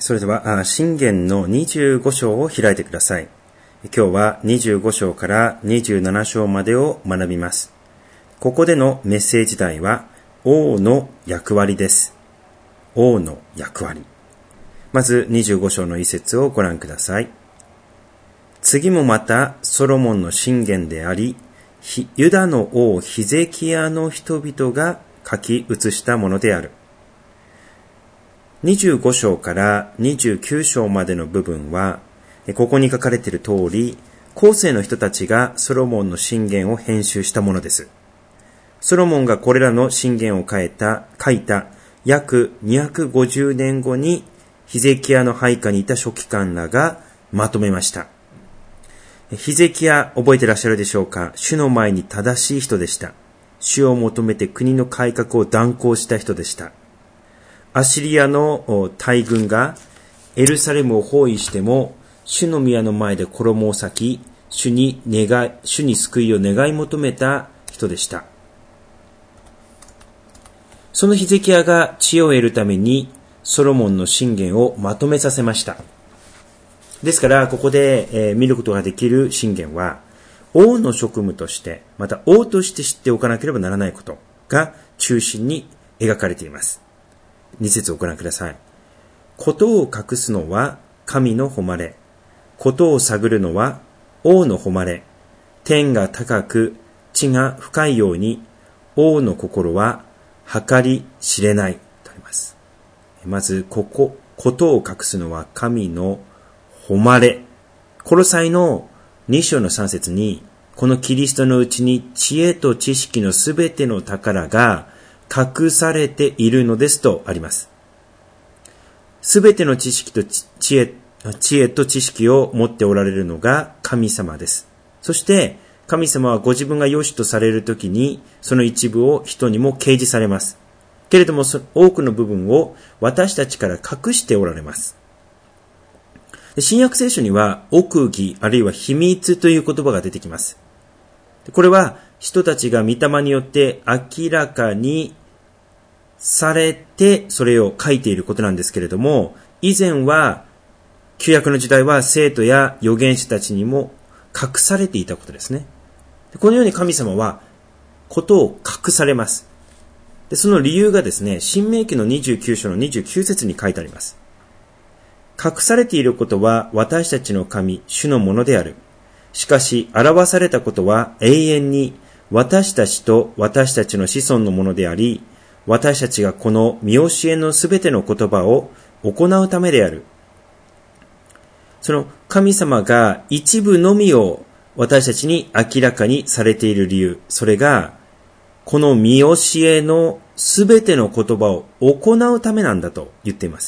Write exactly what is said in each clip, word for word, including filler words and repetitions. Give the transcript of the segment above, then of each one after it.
それでは、箴言のにじゅうご章を開いてください。今日はにじゅうご章からにじゅうなな章までを学びます。ここでのメッセージ題は、王の役割です。王の役割。まずにじゅうご章の一節をご覧ください。次もまたソロモンの箴言であり、ユダの王ヒゼキヤの人々が書き写したものである。にじゅうご章からにじゅうきゅう章までの部分は、ここに書かれている通り、後世の人たちがソロモンの箴言を編集したものです。ソロモンがこれらの箴言を書いた、書いた約にひゃくごじゅうねんごにヒゼキヤの配下にいた書記官らがまとめました。ヒゼキヤ、覚えてらっしゃるでしょうか。主の前に正しい人でした。主を求めて国の改革を断行した人でした。アシリアの大軍がエルサレムを包囲しても、主の宮の前で衣を裂き、主に願い、主に救いを願い求めた人でした。そのヒゼキヤが知恵を得るために、ソロモンの箴言をまとめさせました。ですから、ここで、えー、見ることができる箴言は、王の職務として、また王として知っておかなければならないことが中心に描かれています。二節をご覧ください。ことを隠すのは神の誉れ。ことを探るのは王の誉れ。天が高く、地が深いように、王の心は計り知れないとあります。まず、ここ、ことを隠すのは神の誉れ。コロサイのに章のさん節に、このキリストのうちに知恵と知識のすべての宝が隠されているのですとあります。すべての知識と知恵、知恵と知識を持っておられるのが神様です。そして神様はご自分が良しとされるときにその一部を人にも掲示されます。けれども多くの部分を私たちから隠しておられます。新約聖書には奥義あるいは秘密という言葉が出てきます。これは人たちが御霊によって明らかにされてそれを書いていることなんですけれども、以前は旧約の時代は生徒や預言者たちにも隠されていたことですね。このように神様はことを隠されます。でその理由がですね、申命記のにじゅうきゅう章のにじゅうきゅう節に書いてあります。隠されていることは私たちの神、主のものである。しかし、表されたことは永遠に私たちと私たちの子孫のものであり、私たちがこの見教えのすべての言葉を行うためである。その神様が一部のみを私たちに明らかにされている理由、それがこの見教えのすべての言葉を行うためなんだと言っています。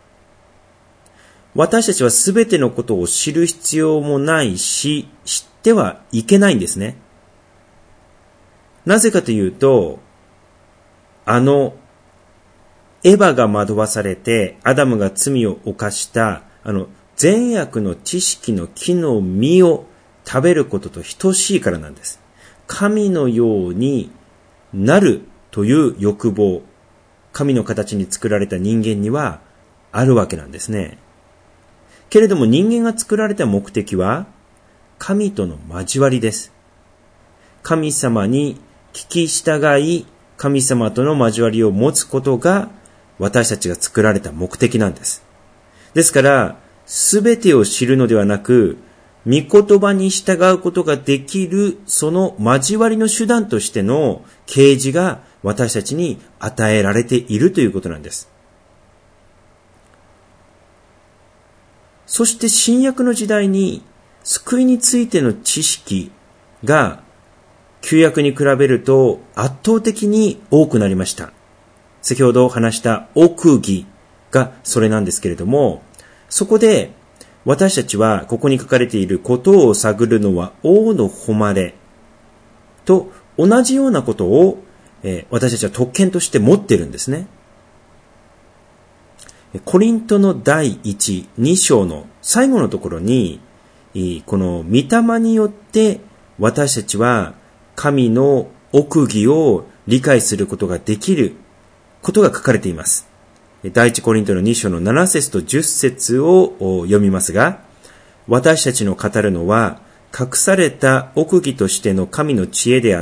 私たちはすべてのことを知る必要もないし、知ってはいけないんですね。なぜかというと、あの、エヴァが惑わされて、アダムが罪を犯した、あの、善悪の知識の木の実を食べることと等しいからなんです。神のようになるという欲望、神の形に作られた人間にはあるわけなんですね。けれども人間が作られた目的は神との交わりです。神様に聞き従い、神様との交わりを持つことが私たちが作られた目的なんです。ですから、すべてを知るのではなく、御言葉に従うことができるその交わりの手段としての啓示が私たちに与えられているということなんです。そして新約の時代に救いについての知識が旧約に比べると圧倒的に多くなりました。先ほど話した奥義がそれなんですけれども、そこで私たちはここに書かれていることを探るのは王の誉れと同じようなことを、えー、私たちは特権として持っているんですね。コリントの第一、二章の最後のところに、この御霊によって私たちは神の奥義を理解することができることが書かれています。 第一コリントのに章のなな節とじゅっ節を読みますが、私たちの語るのは隠された奥義としての神の知恵であって、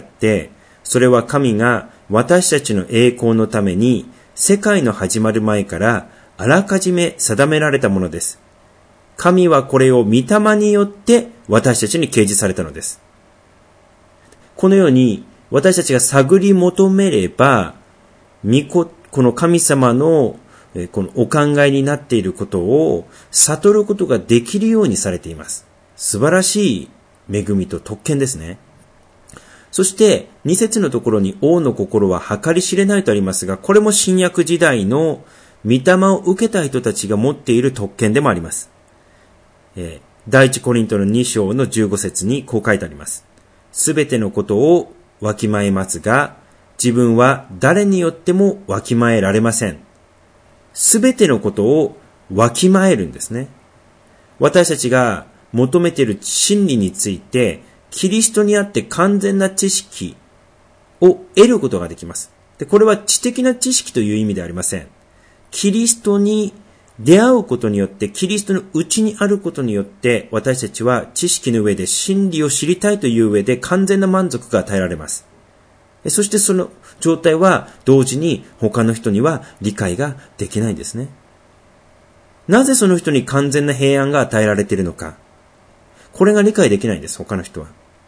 それは神が私たちの栄光のために世界の始まる前からあらかじめ定められたものです。神はこれを御霊によって私たちに掲示されたのです。このように私たちが探り求めれば、この神様のこのお考えになっていることを悟ることができるようにされています。素晴らしい恵みと特権ですね。そしてに節のところに王の心は計り知れないとありますが、これも新約時代の御霊を受けた人たちが持っている特権でもあります。えー、第一コリントのに章のじゅうご節にこう書いてあります。すべてのことをわきまえますが、自分は誰によってもわきまえられません。すべてのことをわきまえるんですね。私たちが求めている真理について、キリストにあって完全な知識を得ることができます。で、これは知的な知識という意味ではありません。キリストに出会うことによって、キリストの内にあることによって、私たちは知識の上で真理を知りたいという上で完全な満足が与えられます。そしてその状態は同時に他の人には理解ができないんですね。なぜその人に完全な平安が与えられているのか。これが理解できないんです、他の人は。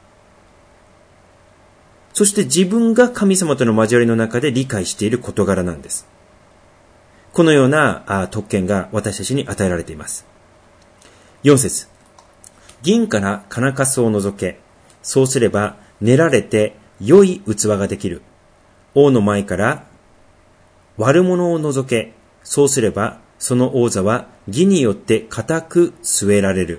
そして自分が神様との交わりの中で理解している事柄なんです。このような特権が私たちに与えられています。よん節。銀から金かすを除け、そうすれば練られて良い器ができる。王の前から悪者を除け、そうすればその王座は義によって固く据えられる。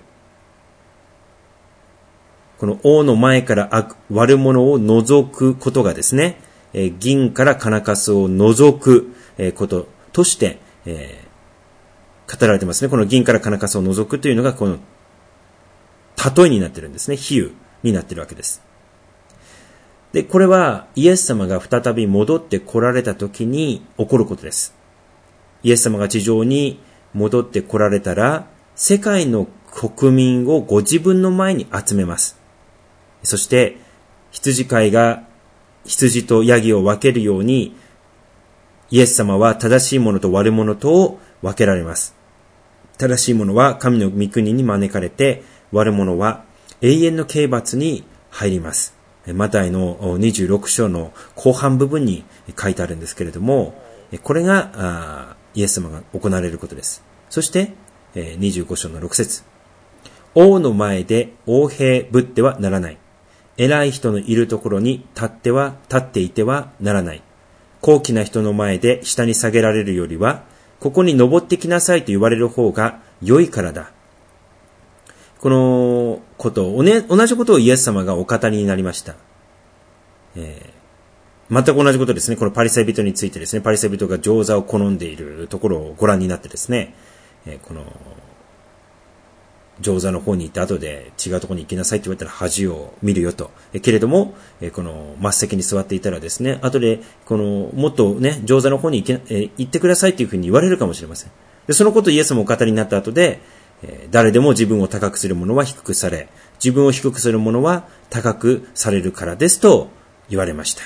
この王の前から悪者を除くことがですね、銀から金かすを除くこととして、えー、語られてますね。この銀から金かすを除くというのがこの例えになっているんですね。比喩になっているわけです。で、これはイエス様が再び戻って来られた時に起こることです。イエス様が地上に戻って来られたら、世界の国民をご自分の前に集めます。そして、羊飼いが羊とヤギを分けるように、イエス様は正しいものと悪者とを分けられます。正しいものは神の御国に招かれて、悪者は永遠の刑罰に入ります。マタイのにじゅうろく章の後半部分に書いてあるんですけれども、これがイエス様が行われることです。そしてにじゅうご章のろく節。王の前で横兵ぶってはならない。偉い人のいるところに立っては立っていてはならない。高貴な人の前で下に下げられるよりは、ここに登ってきなさいと言われる方が良いからだ。このことを、ね、同じことをイエス様がお語りになりました。えー、全く同じことですね。このパリサイ人についてですね、パリサイ人が上座を好んでいるところをご覧になってですね、えー、この上座の方に行って後で違うところに行きなさいって言われたら恥を見るよと。えけれども、えこの末席に座っていたらですね、後でこのもっとね、上座の方に行け、え行ってくださいというふうに言われるかもしれません。でそのことをイエスもお語りになった後で、え誰でも自分を高くする者は低くされ、自分を低くする者は高くされるからですと言われました。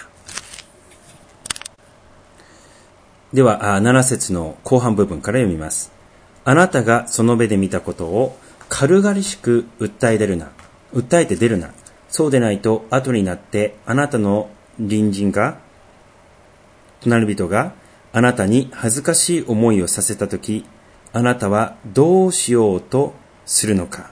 では、なな節の後半部分から読みます。あなたがその目で見たことを軽々しく訴え出るな。訴えて出るな。そうでないと後になってあなたの隣人が、隣人があなたに恥ずかしい思いをさせたとき、あなたはどうしようとするのか。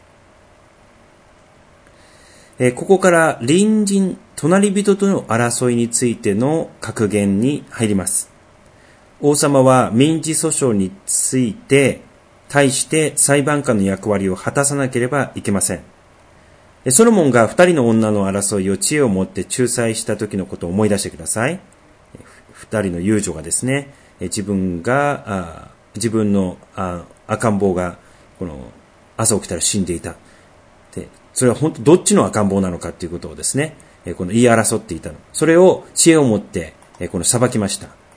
えー、ここから隣人、隣人との争いについての格言に入ります。王様は民事訴訟について対して裁判官の役割を果たさなければいけません。ソロモンが二人の女の争いを知恵を持って仲裁した時のことを思い出してください。二人の遊女がですね、自分が、自分の赤ん坊がこの朝起きたら死んでいた。で、それは本当どっちの赤ん坊なのかということをですね、この言い争っていたの。それを知恵を持ってこの裁きました。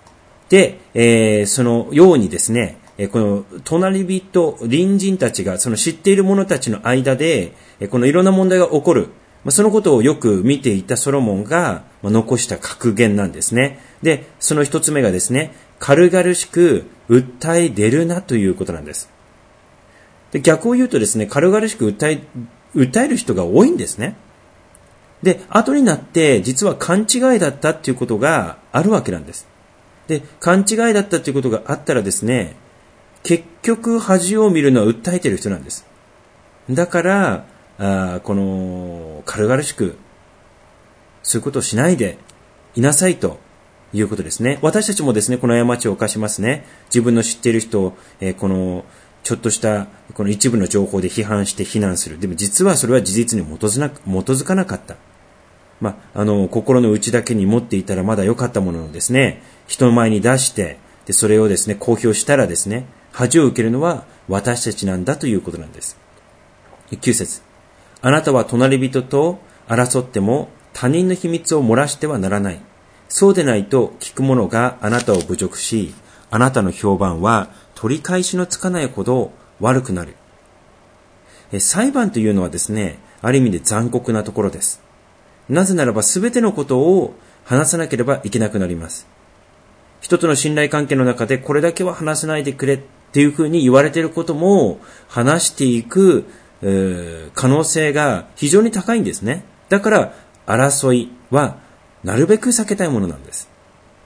で、えー、そのようにですね、この隣人、隣人たちが、その知っている者たちの間で、このいろんな問題が起こる。そのことをよく見ていたソロモンが残した格言なんですね。で、その一つ目がですね、軽々しく訴え出るなということなんです。で、逆を言うとですね、軽々しく訴え、訴える人が多いんですね。で、後になって実は勘違いだったっていうことがあるわけなんです。で、勘違いだったっていうことがあったらですね、結局恥を見るのは訴えている人なんです。だから、あこの軽々しくそういうことをしないでいなさいということですね。私たちもですね、この過ちを犯しますね。自分の知っている人を、えー、このちょっとしたこの一部の情報で批判して非難する。でも実はそれは事実に基づな基づかなかった。まあ、あの心の内だけに持っていたらまだ良かったものをですね、人の前に出してでそれをですね公表したらですね、恥を受けるのは私たちなんだということなんです。きゅう節、あなたは隣人と争っても他人の秘密を漏らしてはならない。そうでないと聞く者があなたを侮辱し、あなたの評判は取り返しのつかないほど悪くなる。え裁判というのはですね、ある意味で残酷なところです。なぜならば全てのことを話さなければいけなくなります。人との信頼関係の中でこれだけは話さないでくれっていうふうに言われていることも話していく可能性が非常に高いんですね。だから争いはなるべく避けたいものなんです。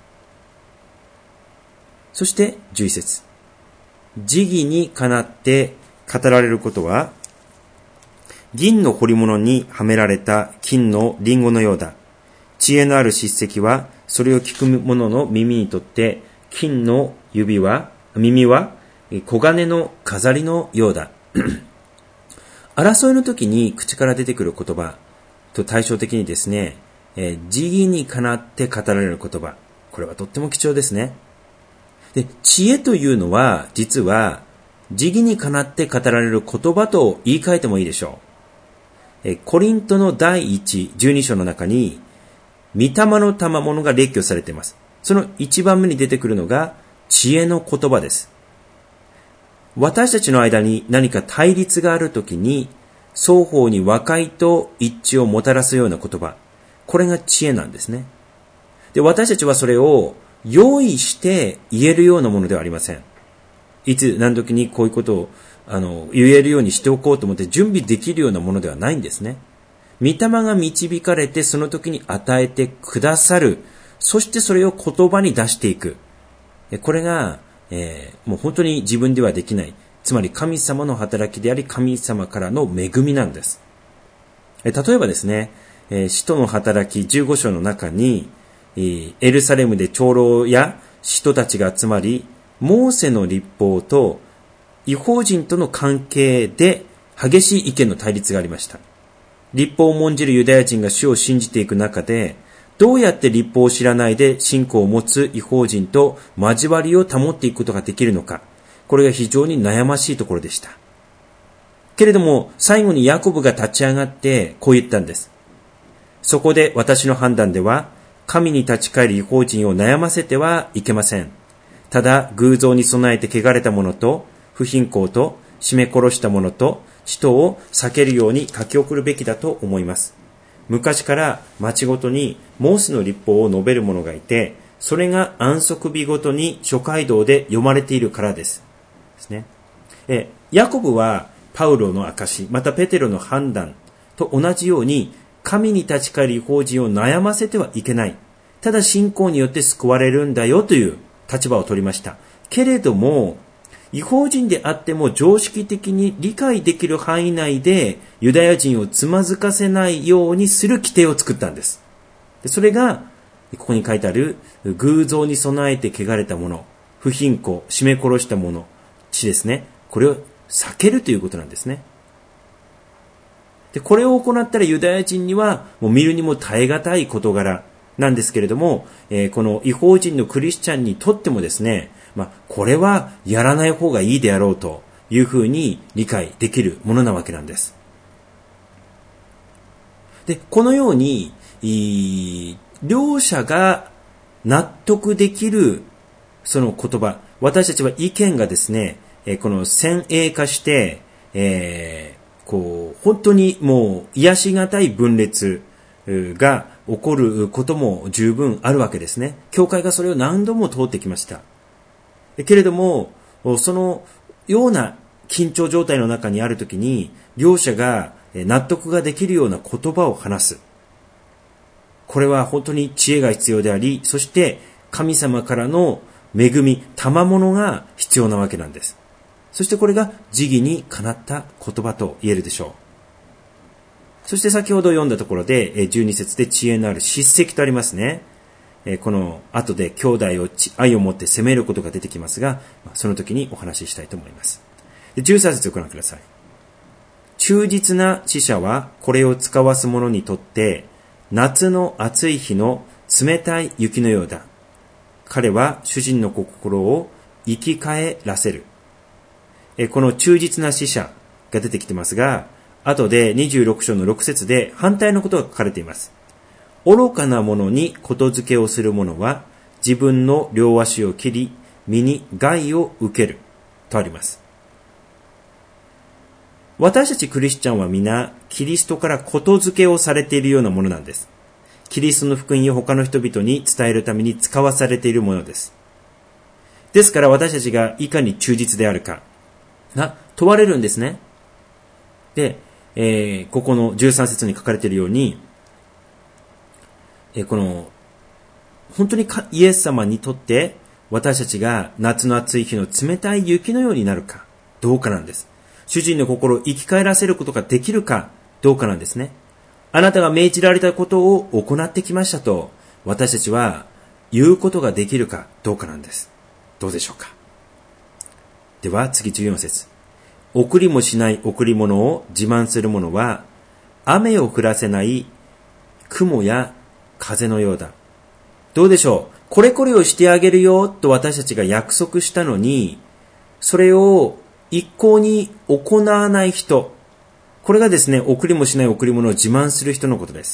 そしてじゅういち節、時義にかなって語られることは銀の彫り物にはめられた金のリンゴのようだ。知恵のある叱責はそれを聞く者の耳にとって金の指は耳は黄金の飾りのようだ。争いの時に口から出てくる言葉と対照的にですね、えー、時義にかなって語られる言葉、これはとっても貴重ですね。で、知恵というのは実は時義にかなって語られる言葉と言い換えてもいいでしょう。えー、コリントの第一、じゅうに章の中に御霊の賜物が列挙されています。その一番目に出てくるのが知恵の言葉です。私たちの間に何か対立があるときに双方に和解と一致をもたらすような言葉、これが知恵なんですね。で、私たちはそれを用意して言えるようなものではありません。いつ何時にこういうことをあの言えるようにしておこうと思って準備できるようなものではないんですね。御霊が導かれてその時に与えてくださる、そしてそれを言葉に出していく、これがえー、もう本当に自分ではできない、つまり神様の働きであり神様からの恵みなんです。えー、例えばですね、えー、使徒の働きじゅうご章の中に、えー、エルサレムで長老や使徒たちが集まり、モーセの律法と異邦人との関係で激しい意見の対立がありました。律法を重んじるユダヤ人が主を信じていく中で、どうやって律法を知らないで信仰を持つ異邦人と交わりを保っていくことができるのか、これが非常に悩ましいところでした。けれども最後にヤコブが立ち上がってこう言ったんです。そこで私の判断では、神に立ち返る異邦人を悩ませてはいけません。ただ偶像に備えて汚れた者と不貧困と絞め殺した者と使徒を避けるように書き送るべきだと思います。昔から町ごとにモーセの律法を述べる者がいて、それが安息日ごとに諸街道で読まれているからです。ですね。え、ヤコブはパウロの証、またペテロの判断と同じように、神に立ち返る異邦人を悩ませてはいけない。ただ信仰によって救われるんだよという立場を取りました。けれども、異邦人であっても常識的に理解できる範囲内でユダヤ人をつまずかせないようにする規定を作ったんです。でそれがここに書いてある偶像に備えて汚れた者、不貧困、絞め殺した者、血ですね。これを避けるということなんですね。でこれを行ったらユダヤ人にはもう見るにも耐え難い事柄なんですけれども、えー、この異邦人のクリスチャンにとってもですね、まあ、これはやらない方がいいであろうというふうに理解できるものなわけなんです。で、このように、両者が納得できるその言葉、私たちは意見がですね、この先鋭化して、えー、こう、本当にもう癒しがたい分裂が起こることも十分あるわけですね。教会がそれを何度も通ってきました。けれども、そのような緊張状態の中にあるときに、両者が納得ができるような言葉を話す。これは本当に知恵が必要であり、そして神様からの恵み、賜物が必要なわけなんです。そしてこれが時義にかなった言葉と言えるでしょう。そして先ほど読んだところで、じゅうに節で知恵のある叱責とありますね。この後で兄弟を愛を持って責めることが出てきますが、その時にお話ししたいと思います。じゅうさん節をご覧ください。忠実な使者はこれを使わす者にとって、夏の暑い日の冷たい雪のようだ。彼は主人の心を生き返らせる。この忠実な使者が出てきてますが、後でにじゅうろく章のろく節で反対のことが書かれています。愚かな者にことづけをする者は自分の両足を切り、身に害を受けるとあります。私たちクリスチャンは皆キリストからことづけをされているようなものなんです。キリストの福音を他の人々に伝えるために使わされているものです。ですから私たちがいかに忠実であるかが問われるんですね。で、えー、ここのじゅうさん節に書かれているように、えー、この本当にイエス様にとって私たちが夏の暑い日の冷たい雪のようになるかどうかなんです。主人の心を生き返らせることができるかどうかなんですね。あなたが命じられたことを行ってきましたと私たちは言うことができるかどうかなんです。どうでしょうか。では次じゅうよん節。贈りもしない贈り物を自慢する者は雨を降らせない雲や風のようだ。どうでしょう。これこれをしてあげるよと私たちが約束したのに、それを一向に行わない人、これがですね、贈りもしない贈り物を自慢する人のことです。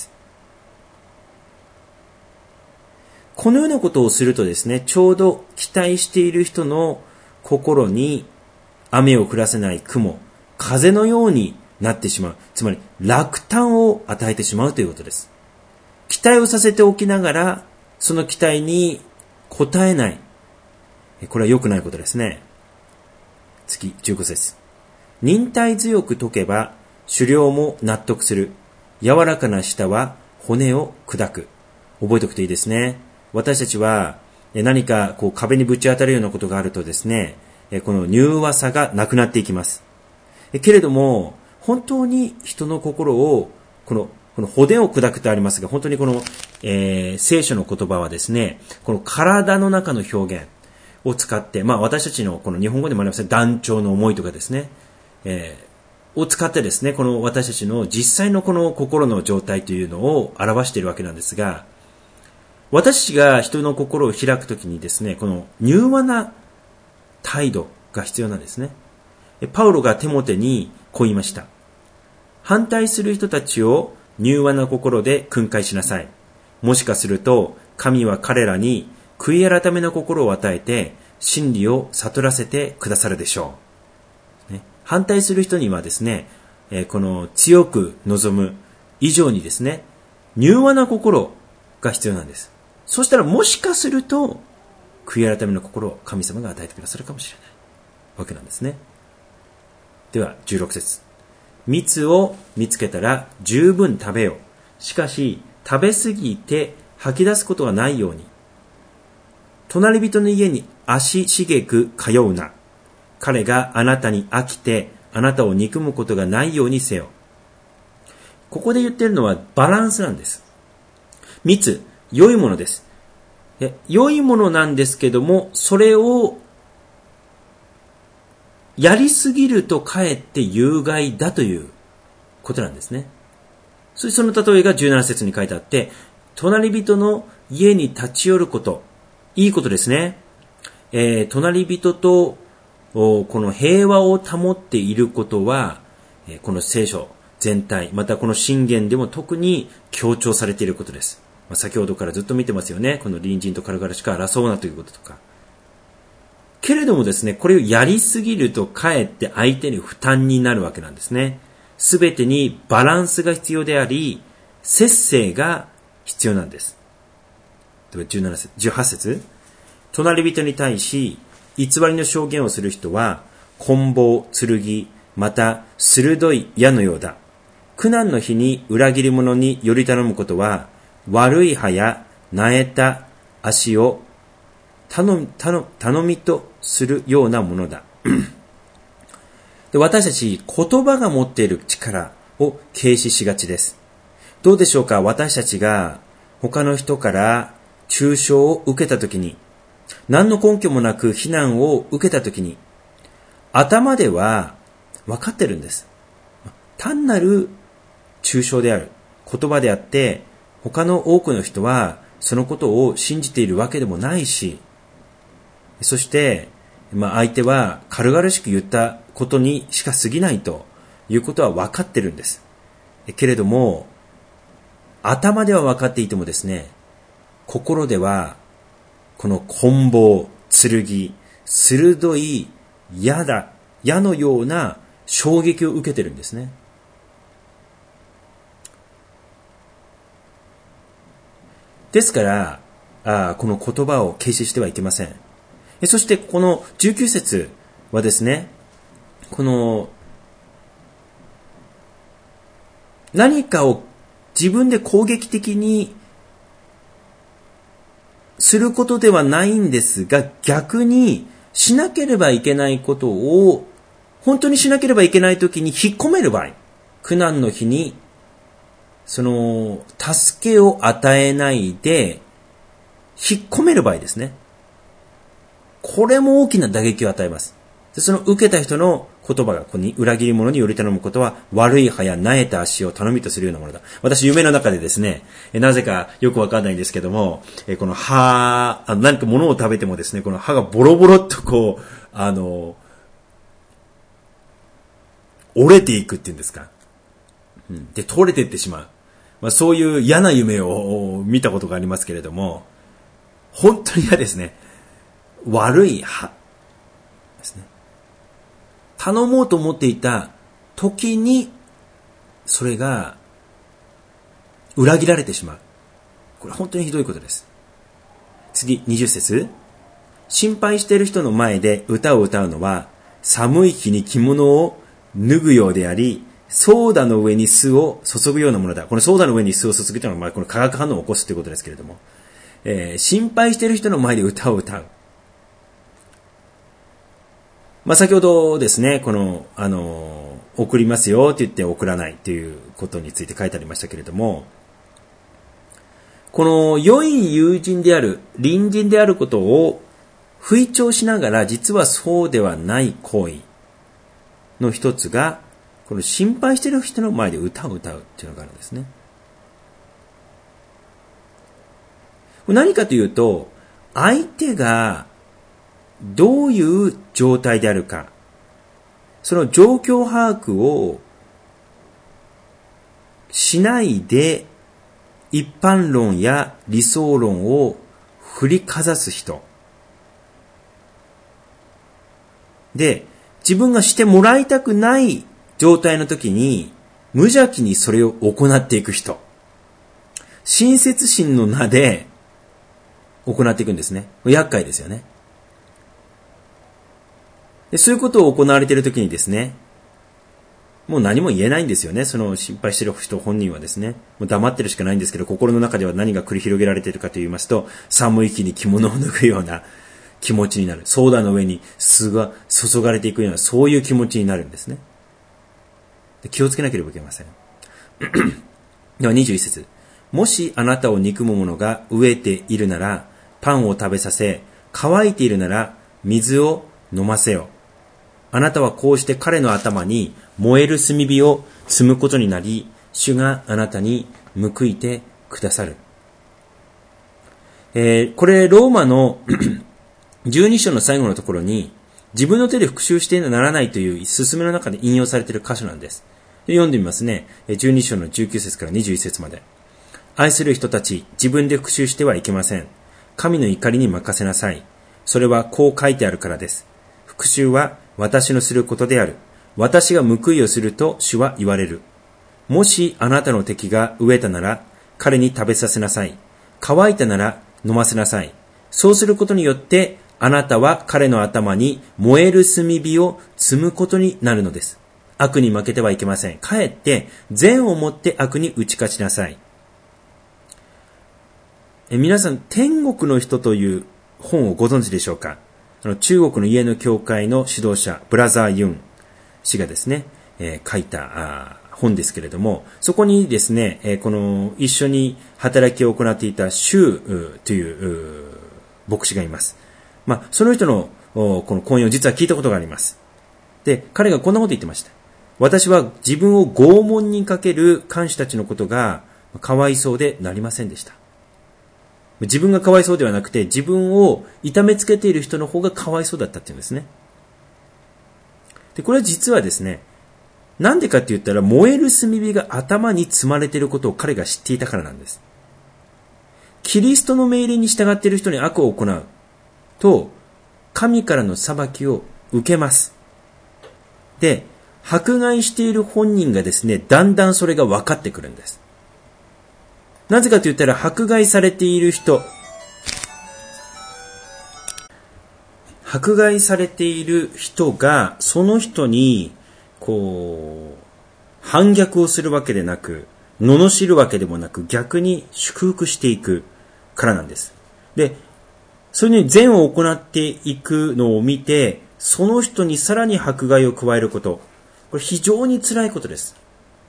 このようなことをするとですね、ちょうど期待している人の心に雨を降らせない雲、風のようになってしまう。つまり落胆を与えてしまうということです。期待をさせておきながら、その期待に応えない。これは良くないことですね。次、じゅうご節。忍耐強く解けば、狩猟も納得する。柔らかな舌は骨を砕く。覚えておくといいですね。私たちは何かこう壁にぶち当たるようなことがあるとですね、この柔和さがなくなっていきます。けれども、本当に人の心を、この、この骨を砕くとありますが、本当にこの、えー、聖書の言葉はですね、この体の中の表現を使って、まあ私たちのこの日本語でもありますね、断腸の思いとかですね、えー、を使ってですね、この私たちの実際のこの心の状態というのを表しているわけなんですが、私たちが人の心を開くときにですね、この柔和な態度が必要なんですね。パウロがテモテにこう言いました。反対する人たちを柔和な心で訓戒しなさい。もしかすると神は彼らに悔い改めの心を与えて真理を悟らせてくださるでしょう。ね、反対する人にはですね、この強く望む以上にですね、柔和な心が必要なんです。そしたらもしかすると悔い改めの心を神様が与えてくださるかもしれないわけなんですね。ではじゅうろく節。蜜を見つけたら十分食べよ。しかし食べ過ぎて吐き出すことがないように。隣人の家に足しげく通うな。彼があなたに飽きてあなたを憎むことがないようにせよ。ここで言っているのはバランスなんです。蜜、良いものです。良いものなんですけども、それをやりすぎるとかえって有害だということなんですね。そしてその例えがじゅうなな節に書いてあって、隣人の家に立ち寄ること、いいことですね。えー、隣人とこの平和を保っていることは、この聖書全体、またこの箴言でも特に強調されていることです。まあ、先ほどからずっと見てますよね。この隣人と軽々しく争うなということとか。 けれどもですね、これをやりすぎるとかえって相手に負担になるわけなんですね。すべてにバランスが必要であり、節制が必要なんです。じゅうなな節、じゅうはち節。隣人に対し、偽りの証言をする人は、棍棒、剣、また鋭い矢のようだ。苦難の日に裏切り者により頼むことは、悪い歯やなえた足を頼み、頼、頼みとするようなものだ。で、私たち言葉が持っている力を軽視しがちです。どうでしょうか？私たちが他の人から中傷を受けたときに、何の根拠もなく非難を受けたときに、頭では分かってるんです。単なる中傷である言葉であって、他の多くの人はそのことを信じているわけでもないし、そして、まあ、相手は軽々しく言ったことにしか過ぎないということは分かってるんです。けれども、頭では分かっていてもですね、心ではこの棍棒、剣、鋭い矢だ、矢のような衝撃を受けてるんですね。ですから、あこの言葉を軽視してはいけません。そしてこのじゅうきゅう節はですね、この何かを自分で攻撃的にすることではないんですが、逆にしなければいけないことを本当にしなければいけないときに引っ込める場合、苦難の日にその助けを与えないで引っ込める場合ですね。これも大きな打撃を与えます。でその受けた人の言葉がここに裏切り者により頼むことは悪い歯やなえた足を頼みとするようなものだ。私夢の中でですね、なぜかよくわかんないんですけども、この歯、何か物を食べてもですね、この歯がボロボロっとこう、あの、折れていくっていうんですか。で、取れていってしまう。まあ、そういう嫌な夢を見たことがありますけれども、本当に嫌ですね。悪い歯ですね。頼もうと思っていた時に、それが裏切られてしまう。これ本当にひどいことです。次、にじゅう節。心配している人の前で歌を歌うのは、寒い日に着物を脱ぐようであり、ソーダの上に酢を注ぐようなものだ。このソーダの上に酢を注ぐというのは、まあ、この化学反応を起こすということですけれども、えー、心配している人の前で歌を歌う。まあ、先ほどですね、この、あの、送りますよって言って送らないということについて書いてありましたけれども、この良い友人である、隣人であることを吹聴しながら、実はそうではない行為の一つが、この心配している人の前で歌を歌うっていうのがあるんですね。何かというと、相手がどういう状態であるか、その状況把握をしないで一般論や理想論を振りかざす人で、自分がしてもらいたくない状態の時に無邪気にそれを行っていく人、親切心の名で行っていくんですね。厄介ですよね。でそういうことを行われているときにですね、もう何も言えないんですよね。その心配している人本人はですね、もう黙ってるしかないんですけど、心の中では何が繰り広げられているかと言いますと、寒い日に着物を脱ぐような気持ちになる。ソーダの上に酢が注がれていくような、そういう気持ちになるんですね。で気をつけなければいけません。ではにじゅういち節。もしあなたを憎む者が飢えているなら、パンを食べさせ、乾いているなら水を飲ませよ。あなたはこうして彼の頭に燃える炭火を積むことになり、主があなたに報いてくださる。えー、これローマのじゅうに章の最後のところに、自分の手で復讐してはならないという勧めの中で引用されている箇所なんです。読んでみますね。じゅうに章のじゅうきゅう節からにじゅういち節まで。愛する人たち、自分で復讐してはいけません。神の怒りに任せなさい。 それはこう書いてあるからです。復讐は私のすることである。私が報いをすると主は言われる。もしあなたの敵が飢えたなら彼に食べさせなさい。乾いたなら飲ませなさい。そうすることによってあなたは彼の頭に燃える炭火を積むことになるのです。悪に負けてはいけません。かえって善をもって悪に打ち勝ちなさい。え皆さん、天国の人という本をご存知でしょうか？あの中国の家の教会の指導者ブラザー・ユン氏がですね、えー、書いた本ですけれども、そこにですね、えー、この一緒に働きを行っていたシュウという牧師がいます。まあ、その人のこの講演を実は聞いたことがあります。で、彼がこんなこと言ってました。私は自分を拷問にかける看守たちのことがかわいそうでなりませんでした。自分がかわいそうではなくて、自分を痛めつけている人の方がかわいそうだったっていうんですね。で、これは実はですね、なんでかって言ったら、燃える炭火が頭に積まれていることを彼が知っていたからなんです。キリストの命令に従っている人に悪を行うと、神からの裁きを受けます。で、迫害している本人がですね、だんだんそれが分かってくるんです。なぜかと言ったら、迫害されている人、迫害されている人が、その人に、こう、反逆をするわけでなく、罵るわけでもなく、逆に祝福していくからなんです。で、それに善を行っていくのを見て、その人にさらに迫害を加えること、これ非常に辛いことです。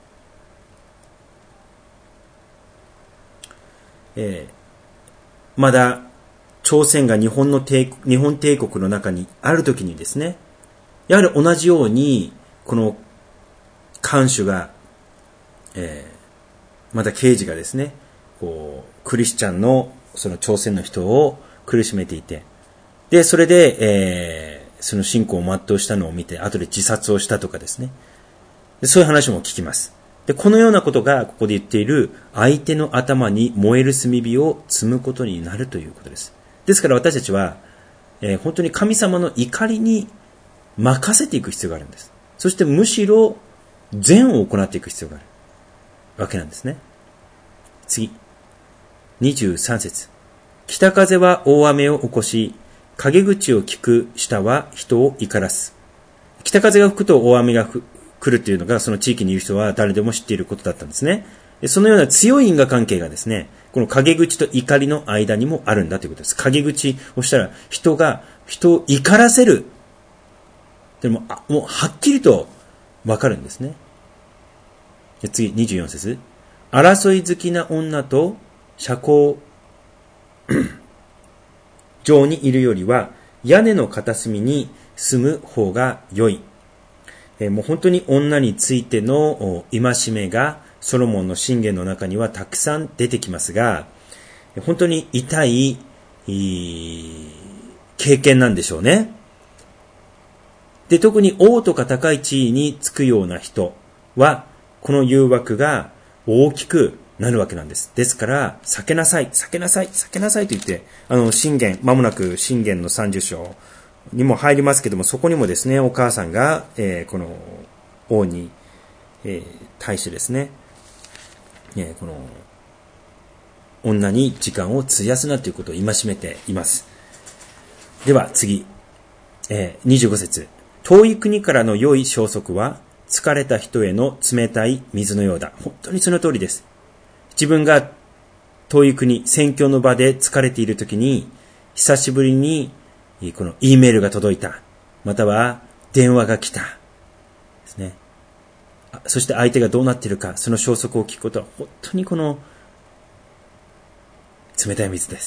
えー、まだ朝鮮が日本の帝国、日本帝国の中にあるときにですね、やはり同じようにこの看守が、えー、また刑事がですね、こうクリスチャンのその朝鮮の人を苦しめていて、でそれで、えー、その信仰を全うしたのを見て、後で自殺をしたとかですね、でそういう話も聞きます。で、このようなことがここで言っている相手の頭に燃える炭火を積むことになるということです。ですから私たちは、えー、本当に神様の怒りに任せていく必要があるんです。そしてむしろ善を行っていく必要があるわけなんですね。次、にじゅうさん節。北風は大雨を起こし、陰口を聞く舌は人を怒らす。北風が吹くと大雨が吹く来るというのが、その地域にいる人は誰でも知っていることだったんですね。そのような強い因果関係がですね、この陰口と怒りの間にもあるんだということです。陰口をしたら人が人を怒らせる。でも、あもうはっきりとわかるんですね。次、にじゅうよん節。争い好きな女と社交上にいるよりは屋根の片隅に住む方が良い。えー、もう本当に女についての戒めがソロモンの箴言の中にはたくさん出てきますが、本当に痛い、い経験なんでしょうね。で、特に王とか高い地位につくような人はこの誘惑が大きくなるわけなんです。ですから避けなさい、避けなさい、避けなさいと言って、あの箴言、まもなく箴言のさんじゅっ章にも入りますけども、そこにもですね、お母さんが、えー、この王に、えー、対してですね、えー、この女に時間を費やすなということを戒めています。では次、えー、にじゅうご節。遠い国からの良い消息は疲れた人への冷たい水のようだ。本当にその通りです。自分が遠い国、宣教の場で疲れているときに、久しぶりにこの E メールが届いた、または電話が来たですね。そして相手がどうなっているか、その消息を聞くことは本当にこの冷たい水です。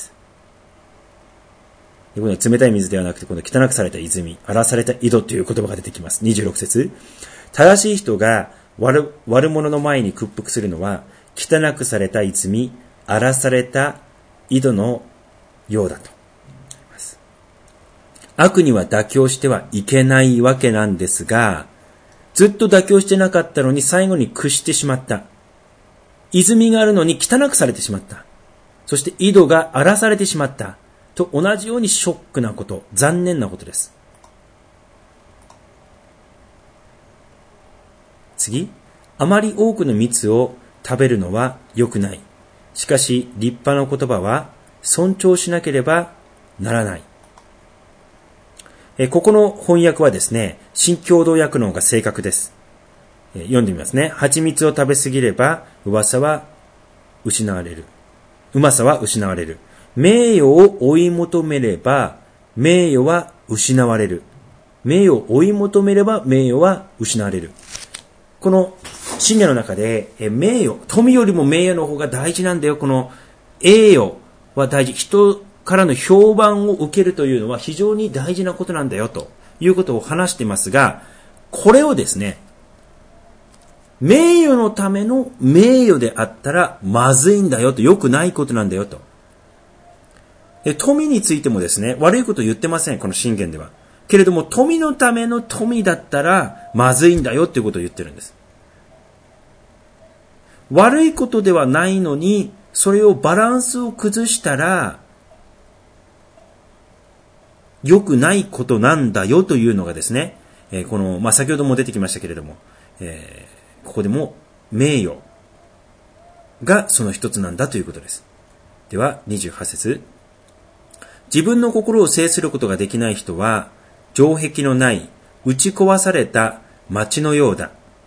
この冷たい水ではなくて、この汚くされた泉、荒らされた井戸という言葉が出てきます。にじゅうろく節。正しい人が 悪, 悪者の前に屈服するのは、汚くされた泉、荒らされた井戸のようだと。悪には妥協してはいけないわけなんですが、ずっと妥協してなかったのに最後に屈してしまった。泉があるのに汚くされてしまった。そして井戸が荒らされてしまった。 と同じようにショックなこと、残念なことです。次、あまり多くの蜜を食べるのは良くない。しかし、立派な言葉は尊重しなければならない。えここの翻訳はですね、新共同訳の方が正確です。え読んでみますね。蜂蜜を食べ過ぎれば噂は失われる。うまさは失われる。名誉を追い求めれば名誉は失われる。名誉を追い求めれば名誉は失われる。この信玄の中で、え名誉、富よりも名誉の方が大事なんだよ。この栄誉は大事。人からの評判を受けるというのは非常に大事なことなんだよということを話していますが、これをですね、名誉のための名誉であったらまずいんだよと、良くないことなんだよと。富についてもですね、悪いことを言ってません、この信玄では。けれども、富のための富だったらまずいんだよっていうことを言ってるんです。悪いことではないのに、それをバランスを崩したら、良くないことなんだよというのがですね、えー、この、まあ、先ほども出てきましたけれども、えー、ここでも名誉がその一つなんだということです。では、にじゅうはち節。自分の心を制することができない人は、城壁のない打ち壊された町のようだ。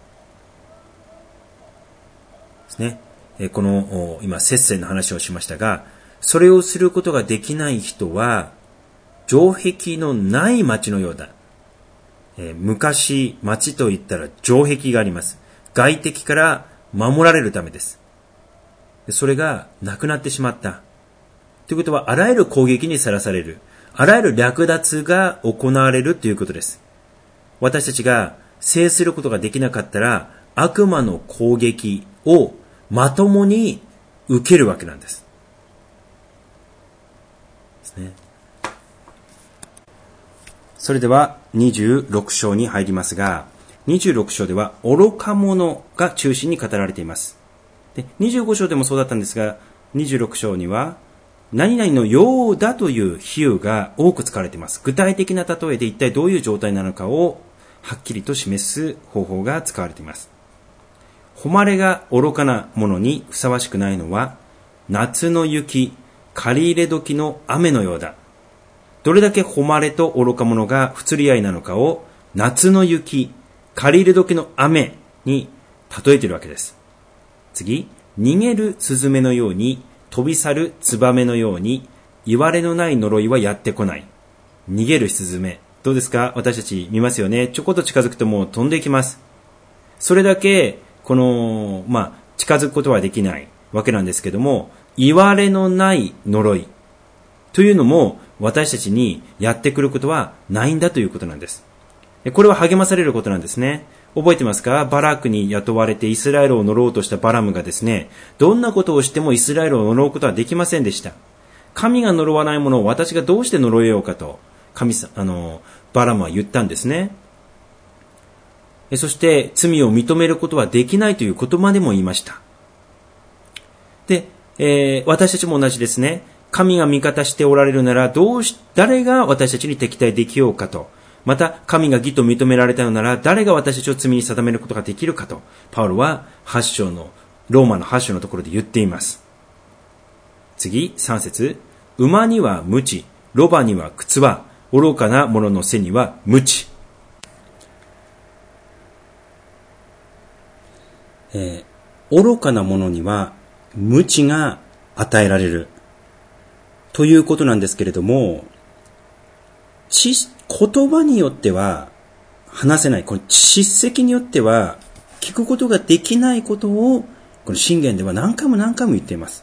ですね。えー、この、今、接戦の話をしましたが、それをすることができない人は、城壁のない町のようだ。えー、昔、町といったら城壁があります。外敵から守られるためです。それがなくなってしまった。ということは、あらゆる攻撃にさらされる。あらゆる略奪が行われるということです。私たちが制することができなかったら、悪魔の攻撃をまともに受けるわけなんです。ですね。それではにじゅうろく章に入りますが、にじゅうろく章では愚か者が中心に語られています。で、にじゅうご章でもそうだったんですが、にじゅうろく章には何々のようだという比喩が多く使われています。具体的な例えで一体どういう状態なのかをはっきりと示す方法が使われています。誉れが愚かなものにふさわしくないのは、夏の雪、借り入れ時の雨のようだ。どれだけ誉れと愚か者が不釣り合いなのかを夏の雪、借り入れ時の雨に例えているわけです。次、逃げるスズメのように飛び去るツバメのようにいわれのない呪いはやってこない。逃げるスズメ。どうですか？私たち見ますよね。ちょこっと近づくともう飛んでいきます。それだけ、この、まあ、近づくことはできないわけなんですけども、いわれのない呪いというのも私たちにやってくることはないんだということなんです。これは励まされることなんですね。覚えてますか？バラクに雇われてイスラエルを呪おうとしたバラムがですね、どんなことをしてもイスラエルを呪うことはできませんでした。神が呪わないものを私がどうして呪えようかと、神さ、あの、バラムは言ったんですね。そして罪を認めることはできないという言葉でも言いました。で、えー、私たちも同じですね。神が味方しておられるならどうし、誰が私たちに敵対できようかと。また、神が義と認められたのなら誰が私たちを罪に定めることができるかと。パウロははち章の、ローマのはち章のところで言っています。次、さん節。馬には鞭、ロバには靴輪、愚かな者の背には鞭。えー、愚かな者には鞭が与えられるということなんですけれども、ち言葉によっては話せない、この叱責によっては聞くことができないことをこの箴言では何回も何回も言っています。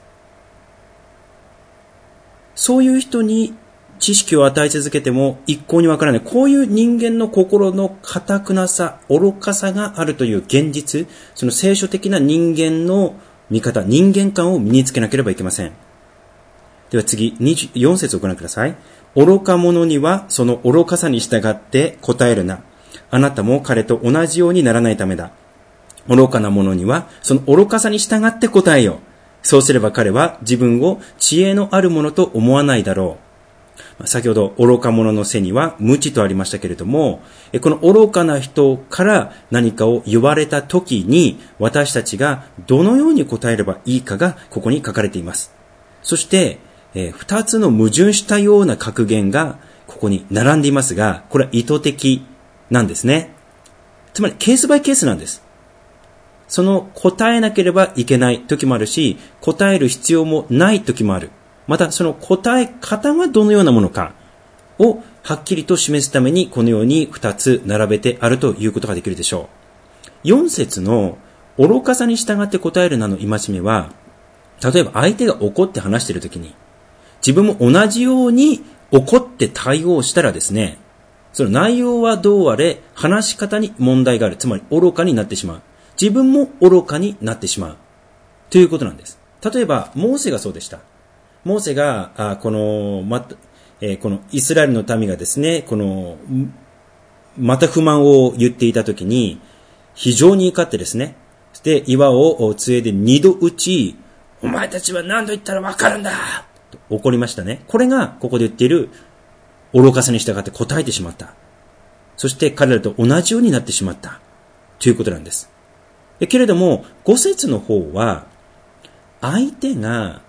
そういう人に知識を与え続けても一向にわからない。こういう人間の心の堅くなさ、愚かさがあるという現実、その聖書的な人間の見方、人間観を身につけなければいけません。では次、にじゅうよん節をご覧ください。愚か者にはその愚かさに従って答えるな。あなたも彼と同じようにならないためだ。愚かな者にはその愚かさに従って答えよ。そうすれば彼は自分を知恵のあるものと思わないだろう。 先ほど愚か者の背には無知とありましたけれども、この愚かな人から何かを言われた時に私たちがどのように答えればいいかがここに書かれています。そして、えー、二つの矛盾したような格言がここに並んでいますが、これは意図的なんですね。つまりケースバイケースなんです。その答えなければいけない時もあるし、答える必要もない時もある。またその答え方がどのようなものかをはっきりと示すためにこのように二つ並べてあるということができるでしょう。四節の愚かさに従って答えるなの戒めは、例えば相手が怒って話しているときに自分も同じように怒って対応したらですね、その内容はどうあれ話し方に問題がある。つまり愚かになってしまう。自分も愚かになってしまうということなんです。例えばモーセがそうでした。モーセがあこのまた、えー、このイスラエルの民がですね、このまた不満を言っていたときに非常に怒ってですね、で岩を杖で二度打ち、お前たちは何度言ったらわかるんだと怒りましたね。これがここで言っている愚かさに従って答えてしまった。そして彼らと同じようになってしまったということなんです。けれども五節の方は相手が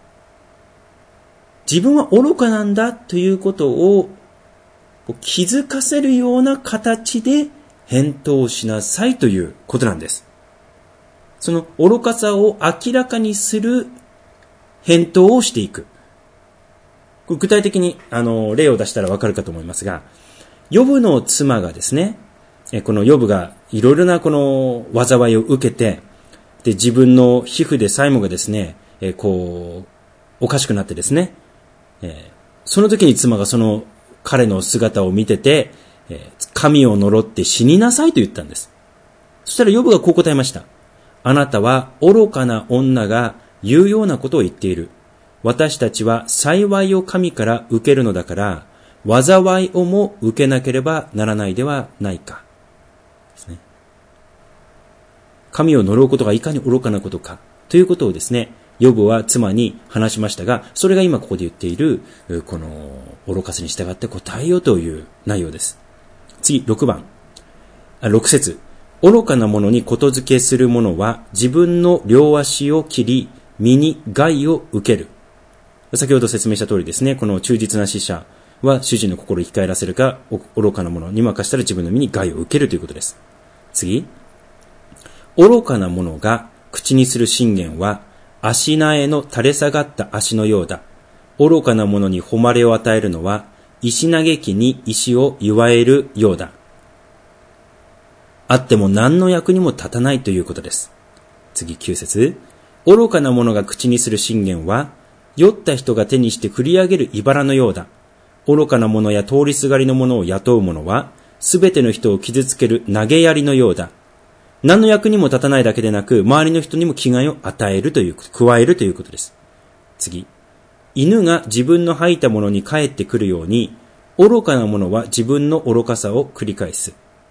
自分は愚かなんだということを気づかせるような形で返答しなさいということなんです。その愚かさを明らかにする返答をしていく。具体的にあの例を出したらわかるかと思いますが、ヨブの妻がですね、このヨブがいろいろなこの災いを受けて、で自分の皮膚でさえもがですね、こうおかしくなってですね、その時に妻がその彼の姿を見てて、神を呪って死になさいと言ったんです。そしたらヨブがこう答えました。あなたは愚かな女が言うようなことを言っている。私たちは幸いを神から受けるのだから、災いをも受けなければならないではないか。ですね。神を呪うことがいかに愚かなことかということをですね、ヨブは妻に話しましたが、それが今ここで言っているこの愚かさに従って答えようという内容です。次ろくばん、あろく節。愚かな者にことづけする者は自分の両足を切り身に害を受ける。先ほど説明した通りですね、この忠実な使者は主人の心を生き返らせるか、愚かな者に任したら自分の身に害を受けるということです。次、愚かな者が口にする信言は足苗の垂れ下がった足のようだ。愚かな者に誉れを与えるのは石嘆きに石を祝えるようだ。あっても何の役にも立たないということです。次きゅう節。愚かな者が口にする信言は酔った人が手にして振り上げる茨のようだ。愚かな者や通りすがりの者を雇う者はすべての人を傷つける投げやりのようだ。何の役にも立たないだけでなく、周りの人にも危害を与えるという、加えるということです。次。犬が自分の吐いたものに帰ってくるように、愚かな者は自分の愚かさを繰り返す。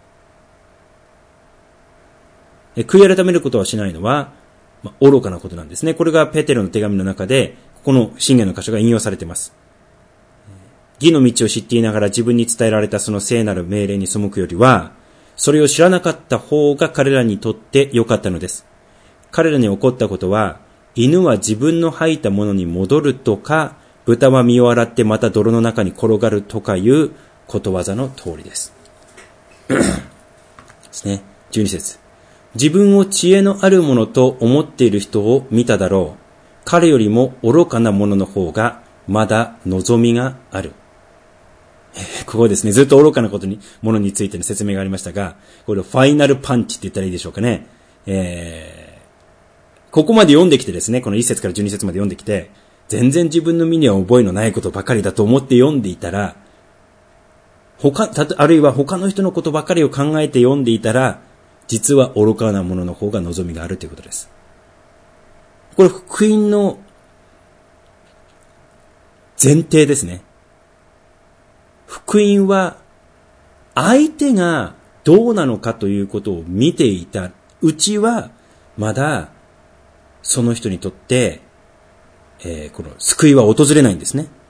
悔い改めることはしないのは、まあ、愚かなことなんですね。これがペテロの手紙の中で、この箴言の箇所が引用されています。義の道を知っていながら自分に伝えられたその聖なる命令に背くよりは、それを知らなかった方が彼らにとって良かったのです。彼らに起こったことは、犬は自分の吐いたものに戻るとか、豚は身を洗ってまた泥の中に転がるとかいうことわざの通りです。ですね。じゅうに節。自分を知恵のあるものと思っている人を見ただろう。彼よりも愚かなものの方がまだ望みがある。ここですね、ずっと愚かなことに、ものについての説明がありましたが、これをファイナルパンチって言ったらいいでしょうかね。えー、ここまで読んできてですね、このいっ節からじゅうに節まで読んできて、全然自分の身には覚えのないことばかりだと思って読んでいたら、他、あるいは他の人のことばかりを考えて読んでいたら、実は愚かなものの方が望みがあるということです。これ福音の前提ですね。福音は相手がどうなのかということを見ていたうちはまだその人にとって、えー、この救いは訪れないんですね。